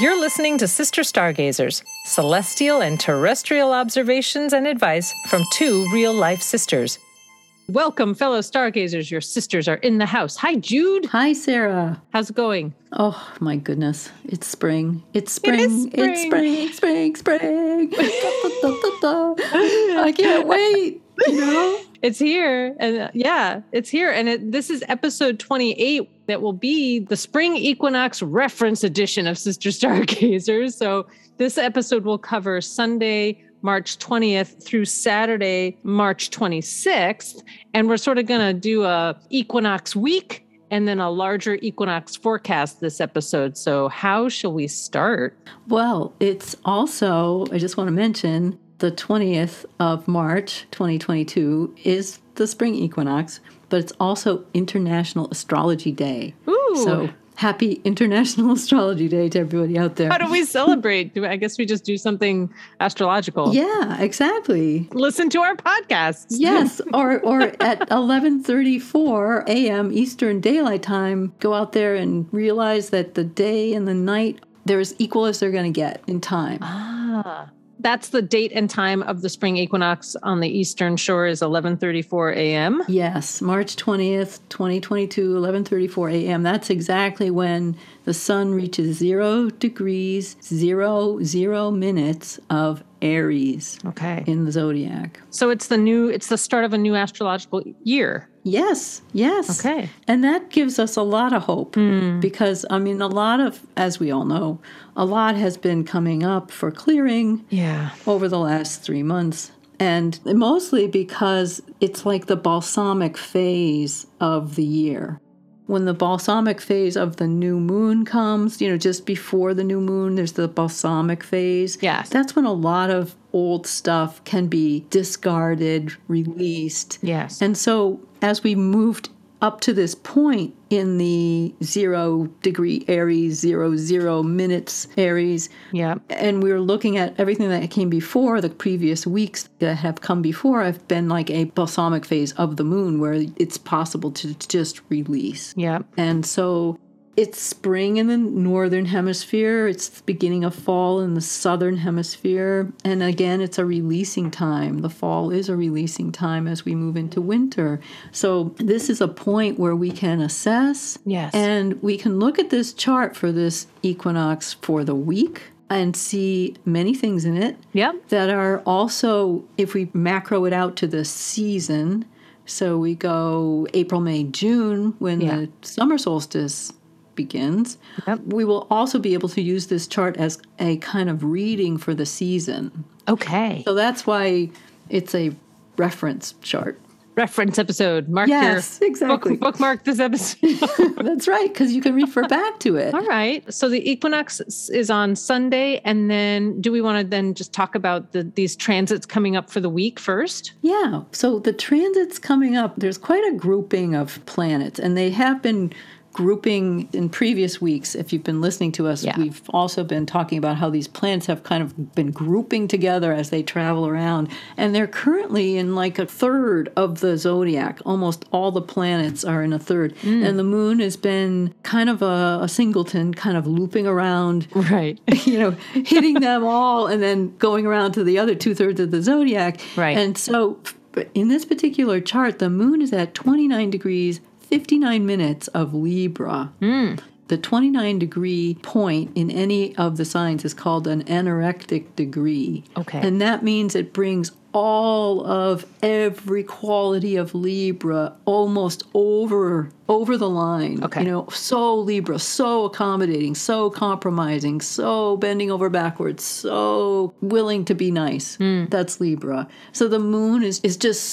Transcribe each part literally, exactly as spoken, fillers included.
You're listening to Sister Stargazers, celestial and terrestrial observations and advice from two real-life sisters. Welcome, fellow stargazers. Your sisters are in the house. Hi, Jude. Hi, Sarah. How's it going? Oh, my goodness. It's spring. It's spring. It is spring. It's spring, spring, spring. da, da, da, da, da. I can't wait. You know? It's here. And uh, yeah, it's here. And it, this is episode twenty-eight that will be the spring equinox reference edition of Sister Stargazers. So this episode will cover Sunday, March twentieth through Saturday, March twenty-sixth. And we're sort of going to do a equinox week and then a larger equinox forecast this episode. So how shall we start? Well, it's also, I just want to mention, the twentieth of March, twenty twenty-two is the spring equinox, but it's also International Astrology Day. Ooh. So happy International Astrology Day to everybody out there. How do we celebrate? Do I guess we just do something astrological. Yeah, exactly. Listen to our podcasts. Yes, or or at eleven thirty-four a.m. Eastern Daylight Time, go out there and realize that the day and the night, they're as equal as they're going to get in time. Ah. That's the date and time of the spring equinox on the eastern shore is eleven thirty-four a.m. Yes, March twentieth, twenty twenty-two, eleven thirty-four a.m. That's exactly when the sun reaches zero degrees, zero, zero minutes of Aries. Okay. In the zodiac. So it's the new, it's the start of a new astrological year. Yes, yes. Okay. And that gives us a lot of hope mm. because, I mean, a lot of, as we all know, a lot has been coming up for clearing yeah. over the last three months. And mostly because it's like the balsamic phase of the year. When the balsamic phase of the new moon comes, you know, just before the new moon, there's the balsamic phase. Yes. That's when a lot of old stuff can be discarded, released. Yes. And so as we moved up to this point in the zero degree Aries, zero, zero minutes Aries. Yeah. And we were looking at everything that came before, the previous weeks that have come before have been like a balsamic phase of the moon where it's possible to just release. Yeah. And so it's spring in the northern hemisphere. It's the beginning of fall in the southern hemisphere. And again, it's a releasing time. The fall is a releasing time as we move into winter. So this is a point where we can assess. Yes. And we can look at this chart for this equinox for the week and see many things in it. Yep. That are also, if we macro it out to the season, so we go April, May, June, when yeah. the summer solstice begins, yep. we will also be able to use this chart as a kind of reading for the season. Okay. So that's why it's a reference chart. Reference episode. Mark yes, your exactly. Book, bookmark this episode. That's right, because you can refer back to it. All right. So the equinox is on Sunday, and then do we want to then just talk about the, these transits coming up for the week first? Yeah. So the transits coming up, there's quite a grouping of planets, and they have been grouping in previous weeks. If you've been listening to us, yeah. we've also been talking about how these planets have kind of been grouping together as they travel around. And they're currently in like a third of the zodiac. Almost all the planets are in a third. Mm. And the moon has been kind of a, a singleton, kind of looping around. Right. You know, hitting them all and then going around to the other two thirds of the zodiac. Right. And so in this particular chart, the moon is at twenty-nine degrees, fifty-nine minutes of Libra. Mm. The twenty-nine degree point in any of the signs is called an anorectic degree. Okay. And that means it brings all of every quality of Libra almost over over the line. Okay. You know, so Libra, so accommodating, so compromising, so bending over backwards, so willing to be nice. Mm. That's Libra. So the moon is, is just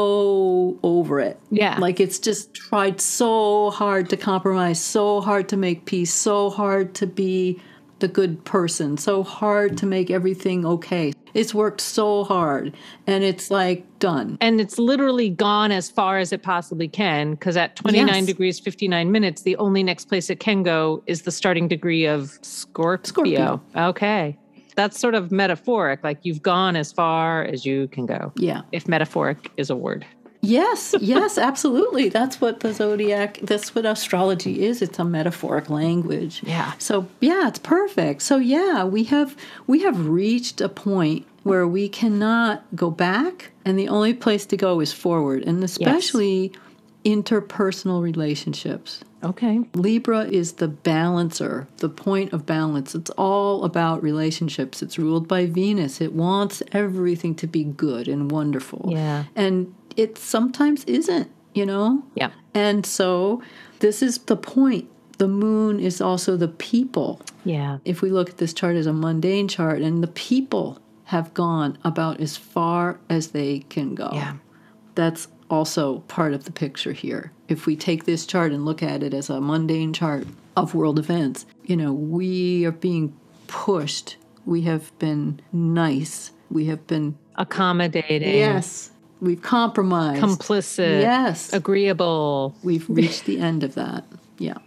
so over it. Yeah. Like it's just tried so hard to compromise, so hard to make peace, so hard to be the good person, so hard to make everything okay. It's worked so hard, and it's like done. And it's literally gone as far as it possibly can, because at twenty-nine Yes. degrees, fifty-nine minutes, the only next place it can go is the starting degree of Scorpio. Scorpio. Okay. That's sort of metaphoric, like you've gone as far as you can go. Yeah. If metaphoric is a word. Yes, yes, absolutely. That's what the zodiac, that's what astrology is. It's a metaphoric language. Yeah. So, yeah, it's perfect. So, yeah, we have we have reached a point where we cannot go back, and the only place to go is forward, and especially interpersonal relationships. Okay. Libra is the balancer, the point of balance. It's all about relationships. It's ruled by Venus. It wants everything to be good and wonderful. Yeah. And it sometimes isn't, you know? Yeah. And so this is the point. The moon is also the people. Yeah. If we look at this chart as a mundane chart, and the people have gone about as far as they can go. Yeah. That's also part of the picture here. If we take this chart and look at it as a mundane chart of world events, you know, we are being pushed. We have been nice. We have been accommodating. Yes. We've compromised. Complicit. Yes. Agreeable. We've reached the end of that. Yeah.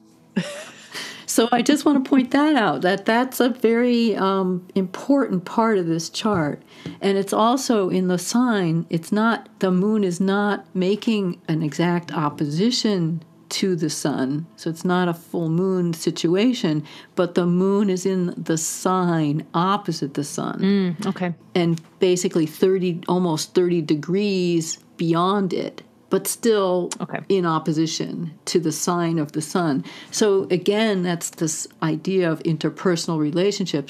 So I just want to point that out, that that's a very um, important part of this chart. And it's also in the sign, it's not, the moon is not making an exact opposition to the sun. So it's not a full moon situation, but the moon is in the sign opposite the sun. Mm, okay. And basically thirty, almost thirty degrees beyond it, but still okay. in opposition to the sign of the sun. So again, that's this idea of interpersonal relationships,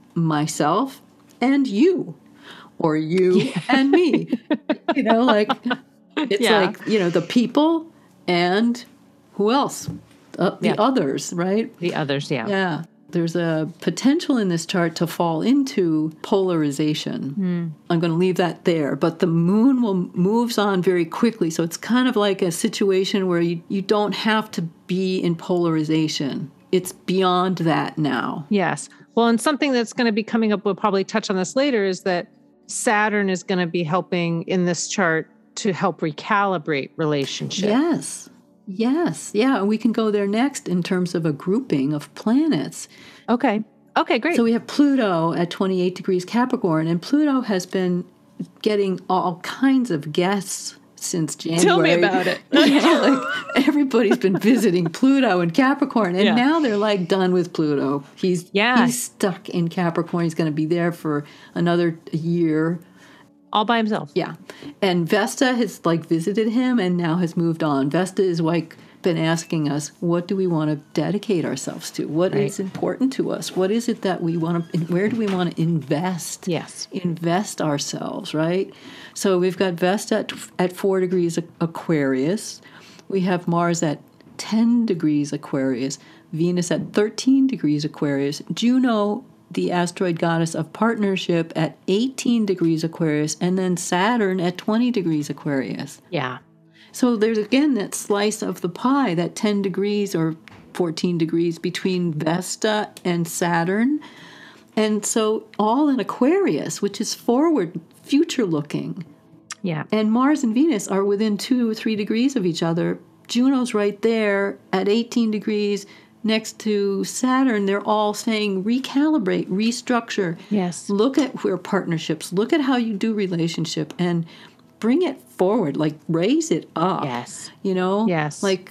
myself and you, or you yeah. and me. You know, like, it's yeah. like, you know, the people and who else? Uh, the yeah. others, right? The others, yeah. Yeah. There's a potential in this chart to fall into polarization. Mm. I'm going to leave that there. But the moon will moves on very quickly. So it's kind of like a situation where you, you don't have to be in polarization. It's beyond that now. Yes. Well, and something that's going to be coming up, we'll probably touch on this later, is that Saturn is going to be helping in this chart to help recalibrate relationships. Yes. Yes, yeah, and we can go there next in terms of a grouping of planets. Okay. Okay, great. So we have Pluto at twenty-eight degrees Capricorn, and Pluto has been getting all kinds of guests since January. Tell me about it. Yeah, like everybody's been visiting Pluto in Capricorn, and yeah. now they're like done with Pluto. He's yeah. he's stuck in Capricorn. He's going to be there for another year. All by himself. Yeah. And Vesta has like visited him and now has moved on. Vesta is like been asking us, what do we want to dedicate ourselves to? What right. is important to us? What is it that we want to, where do we want to invest? Yes. Invest ourselves, right? So we've got Vesta at, at four degrees Aquarius. We have Mars at ten degrees Aquarius. Venus at thirteen degrees Aquarius. Juno, the asteroid goddess of partnership, at eighteen degrees Aquarius, and then Saturn at twenty degrees Aquarius. Yeah. So there's, again, that slice of the pie, that ten degrees or fourteen degrees between Vesta and Saturn. And so all in Aquarius, which is forward, future-looking. Yeah. And Mars and Venus are within two or three degrees of each other. Juno's right there at eighteen degrees. Next to Saturn, they're all saying recalibrate, restructure. Yes. Look at where partnerships, look at how you do relationship and bring it forward, like raise it up. Yes. You know? Yes. Like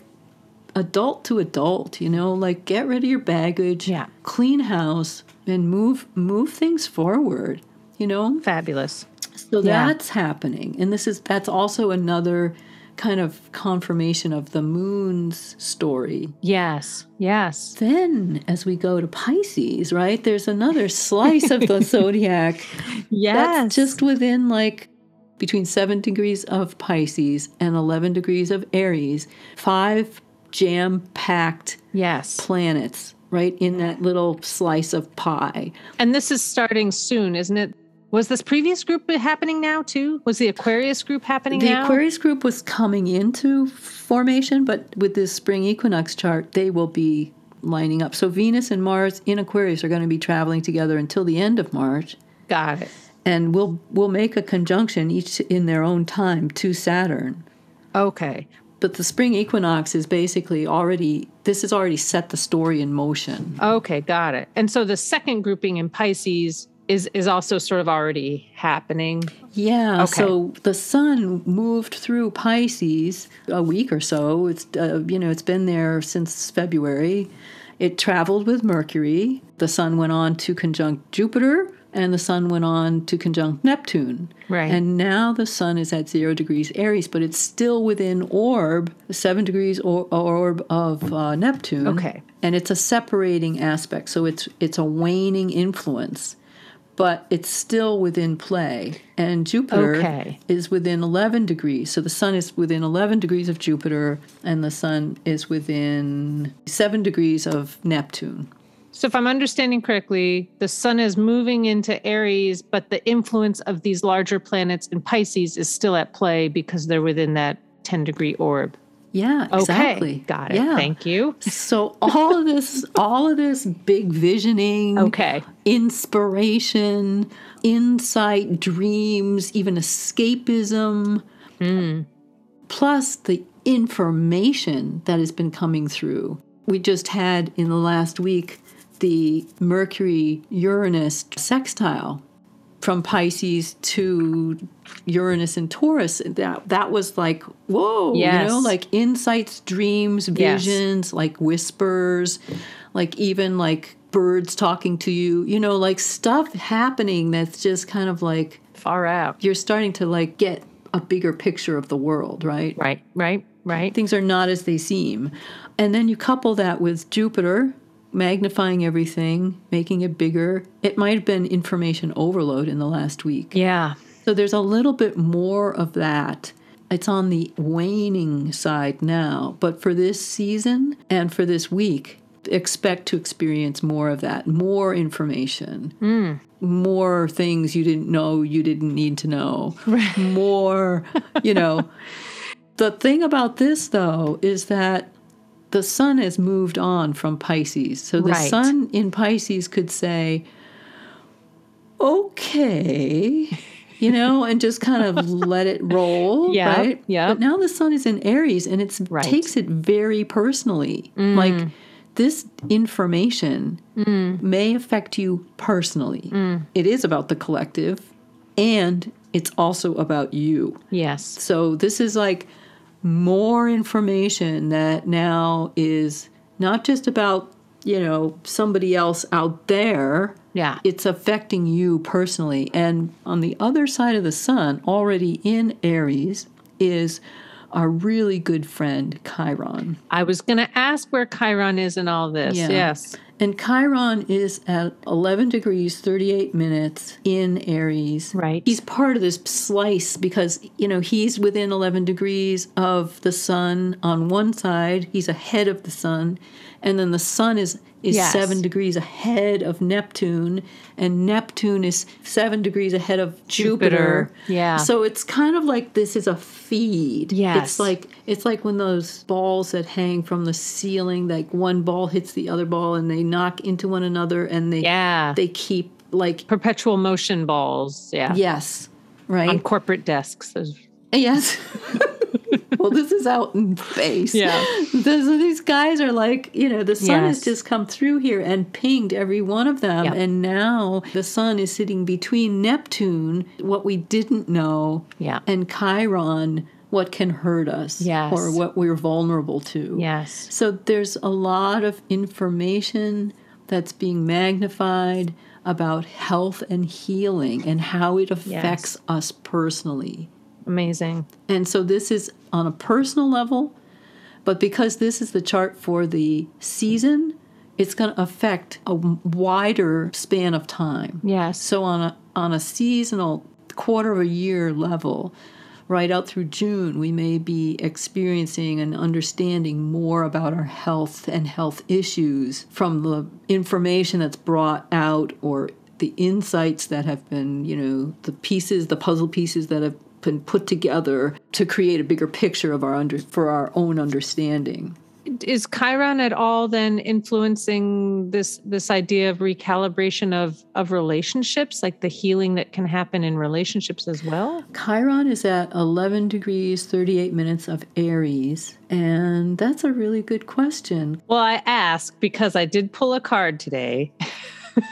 adult to adult, you know, like get rid of your baggage, yeah. clean house, and move move things forward, you know? Fabulous. So yeah. that's happening. And this is that's also another kind of confirmation of the moon's story. Yes, yes. Then, as we go to Pisces, right, there's another slice of the zodiac. Yes. That's just within like between seven degrees of Pisces and eleven degrees of Aries. Five jam-packed yes. planets right in that little slice of pie. And this is starting soon, isn't it? Was this previous group happening now, too? Was the Aquarius group happening the now? The Aquarius group was coming into formation, but with this spring equinox chart, they will be lining up. So Venus and Mars in Aquarius are going to be traveling together until the end of March. Got it. And we'll, we'll make a conjunction, each in their own time, to Saturn. Okay. But the spring equinox is basically already, this has already set the story in motion. Okay, got it. And so the second grouping in Pisces is is also sort of already happening. Yeah, Okay. so the sun moved through Pisces a week or so. It's uh, you know, it's been there since February. It traveled with Mercury. The sun went on to conjunct Jupiter, and the sun went on to conjunct Neptune. Right. And now the sun is at zero degrees Aries, but it's still within orb, seven degrees or, orb of uh, Neptune. Okay. And it's a separating aspect, so it's it's a waning influence, but it's still within play. And Jupiter Okay. is within eleven degrees. So the sun is within eleven degrees of Jupiter, and the sun is within seven degrees of Neptune. So if I'm understanding correctly, the sun is moving into Aries, but the influence of these larger planets in Pisces is still at play because they're within that ten degree orb. Yeah, exactly. Okay, got it. Yeah. Thank you. So all of this, all of this big visioning, Okay. inspiration, insight, dreams, even escapism, Mm. plus the information that has been coming through. We just had in the last week the Mercury-Uranus sextile from Pisces to Uranus and Taurus. That that was like, whoa, Yes. you know, like insights, dreams, Yes. visions, like whispers, like even like birds talking to you, you know, like stuff happening that's just kind of like Far out. you're starting to like get a bigger picture of the world, right? Right, right, right. Things are not as they seem. And then you couple that with Jupiter magnifying everything, making it bigger. It might have been information overload in the last week. Yeah. So there's a little bit more of that. It's on the waning side now. But for this season and for this week, expect to experience more of that, more information, Mm. more things you didn't know you didn't need to know, right. more, you know. The thing about this, though, is that the sun has moved on from Pisces. So the Right. sun in Pisces could say, okay, you know, and just kind of let it roll, Yeah, right? yeah. But now the sun is in Aries, and it Right. takes it very personally. Mm. Like, this information Mm. may affect you personally. Mm. It is about the collective, and it's also about you. Yes. So this is like more information that now is not just about, you know, somebody else out there. Yeah. It's affecting you personally. And on the other side of the sun, already in Aries, is our really good friend, Chiron. I was going to ask where Chiron is in all this. Yeah. Yes. And Chiron is at eleven degrees, thirty-eight minutes in Aries. Right. He's part of this slice because, you know, he's within eleven degrees of the sun on one side. He's ahead of the sun. And then the sun is, is Yes. seven degrees ahead of Neptune. And Neptune is seven degrees ahead of Jupiter. Jupiter. Yeah. So it's kind of like this is a feed. Yes. It's like it's like when those balls that hang from the ceiling, like one ball hits the other ball and they knock into one another and they Yeah. they keep like Perpetual motion balls. Yeah. yes, right? On corporate desks. Those- Yes. Well, this is out in space. Yeah. So these guys are like, you know, the sun has Yes. just come through here and pinged every one of them. Yep. And now the sun is sitting between Neptune, what we didn't know, Yeah. and Chiron, what can hurt us Yes. or what we're vulnerable to. Yes. So there's a lot of information that's being magnified about health and healing and how it affects us personally. Amazing. And so this is on a personal level, but because this is the chart for the season, it's going to affect a wider span of time. Yes. So on a on a seasonal quarter of a year level, right out through June, we may be experiencing and understanding more about our health and health issues from the information that's brought out or the insights that have been, you know, the pieces, the puzzle pieces that have been put together to create a bigger picture of our under for our own understanding. Is Chiron at all then influencing this this idea of recalibration of of relationships, like the healing that can happen in relationships as well? Chiron is at eleven degrees, thirty-eight minutes of Aries, and that's a really good question. Well, I ask because I did pull a card today.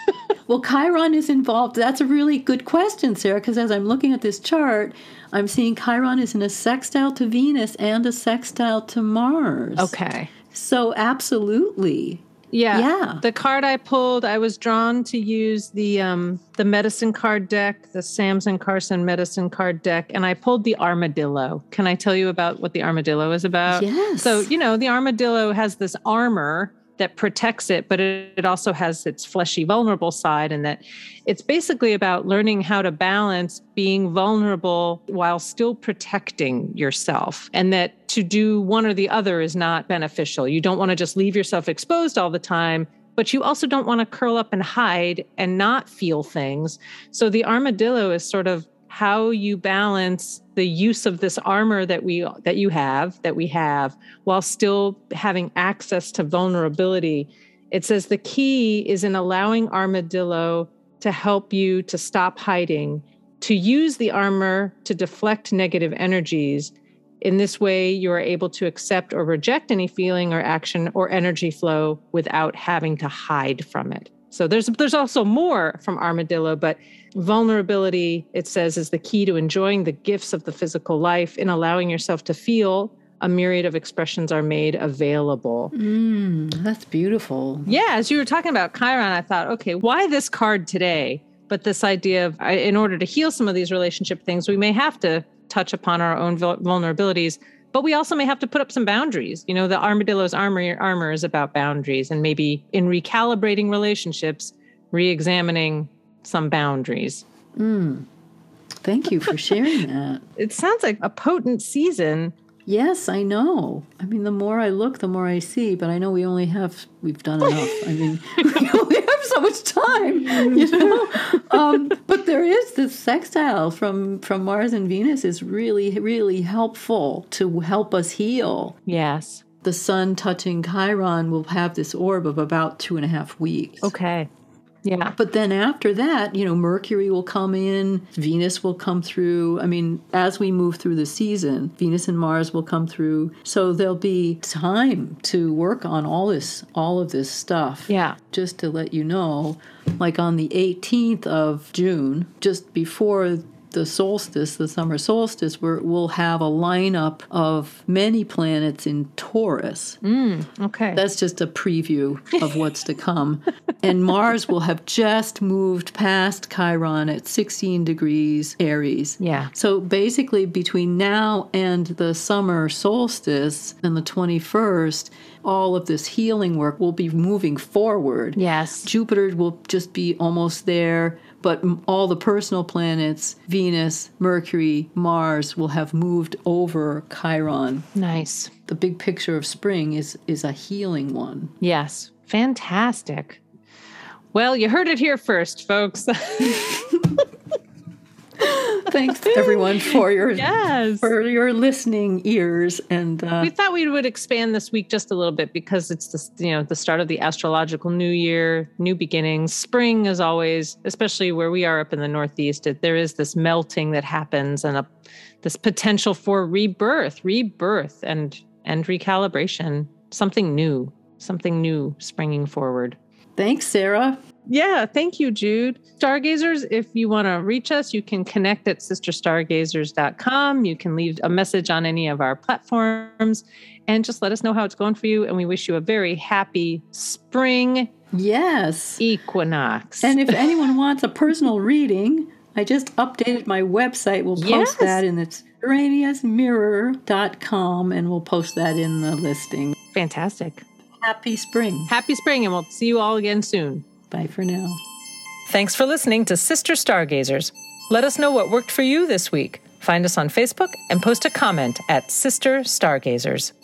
Well, Chiron is involved. That's a really good question, Sarah, because as I'm looking at this chart, I'm seeing Chiron is in a sextile to Venus and a sextile to Mars. Okay. So absolutely. Yeah. Yeah. The card I pulled, I was drawn to use the um, the medicine card deck, the Samson Carson medicine card deck, and I pulled the armadillo. Can I tell you about what the armadillo is about? Yes. So, you know, the armadillo has this armor that protects it, but it, it also has its fleshy, vulnerable side, and that it's basically about learning how to balance being vulnerable while still protecting yourself, and that to do one or the other is not beneficial. You don't want to just leave yourself exposed all the time, but you also don't want to curl up and hide and not feel things. So the armadillo is sort of how you balance the use of this armor that we that you have, that we have, while still having access to vulnerability. It says the key is in allowing armadillo to help you to stop hiding, to use the armor to deflect negative energies. In this way, you are able to accept or reject any feeling or action or energy flow without having to hide from it. So there's there's also more from armadillo, but vulnerability, it says, is the key to enjoying the gifts of the physical life. In allowing yourself to feel, a myriad of expressions are made available. Mm, that's beautiful. Yeah, as you were talking about Chiron, I thought, okay, why this card today? But this idea of, in order to heal some of these relationship things, we may have to touch upon our own vulnerabilities, but we also may have to put up some boundaries. You know, the armadillo's armor, armor is about boundaries, and maybe in recalibrating relationships, re-examining some boundaries. Mm. Thank you for sharing that. It sounds like a potent season. Yes, I know. I mean, the more I look, the more I see, but I know we only have, we've done enough. I mean, we only have so much time, you know? Um, but there is this sextile from, from Mars and Venus is really, really helpful to help us heal. Yes. The sun touching Chiron will have this orb of about two and a half weeks. Okay. Yeah. But then after that, you know, Mercury will come in, Venus will come through. I mean, as we move through the season, Venus and Mars will come through. So there'll be time to work on all this, all of this stuff. Yeah. Just to let you know, like on the eighteenth of June, just before the solstice, the summer solstice, we're, we'll have a lineup of many planets in Taurus. Mm, okay. That's just a preview of what's to come. And Mars will have just moved past Chiron at sixteen degrees Aries. Yeah. So basically between now and the summer solstice and the twenty-first, all of this healing work will be moving forward. Yes. Jupiter will just be almost there, but all the personal planets, Venus, Mercury, Mars, will have moved over Chiron. Nice. The big picture of spring is is a healing one. Yes. Fantastic. Well, you heard it here first, folks. Thanks everyone for your yes. for your listening ears, and uh, we thought we would expand this week just a little bit because it's the you know the start of the astrological new year, new beginnings. Spring is always, especially where we are up in the Northeast, it, there is this melting that happens and a, this potential for rebirth, rebirth, and and recalibration. Something new, something new springing forward. Thanks, Sarah. Yeah, thank you, Jude. Stargazers, if you want to reach us, you can connect at sister stargazers dot com. You can leave a message on any of our platforms and just let us know how it's going for you. And we wish you a very happy spring Yes. equinox. And if anyone wants a personal reading, I just updated my website. We'll post Yes. that in it's uranius mirror dot com, and we'll post that in the listing. Fantastic. Happy spring. Happy spring, and we'll see you all again soon. Bye for now. Thanks for listening to Sister Stargazers. Let us know what worked for you this week. Find us on Facebook and post a comment at Sister Stargazers.